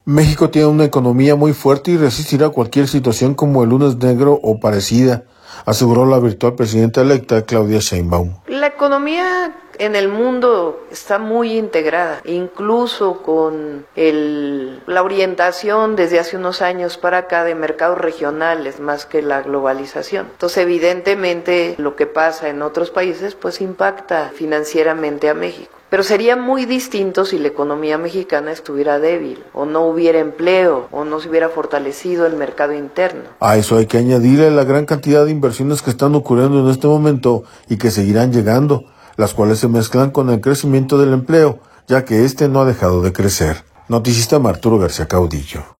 México tiene una economía muy fuerte y resistirá cualquier situación como el lunes negro o parecida, aseguró la virtual presidenta electa Claudia Sheinbaum. La economía en el mundo está muy integrada, incluso con la orientación desde hace unos años para acá de mercados regionales más que la globalización. Entonces, evidentemente, lo que pasa en otros países pues impacta financieramente a México. Pero sería muy distinto si la economía mexicana estuviera débil, o no hubiera empleo, o no se hubiera fortalecido el mercado interno. A eso hay que añadirle la gran cantidad de inversiones que están ocurriendo en este momento y que seguirán llegando, las cuales se mezclan con el crecimiento del empleo, ya que este no ha dejado de crecer. Noticista Arturo García Caudillo.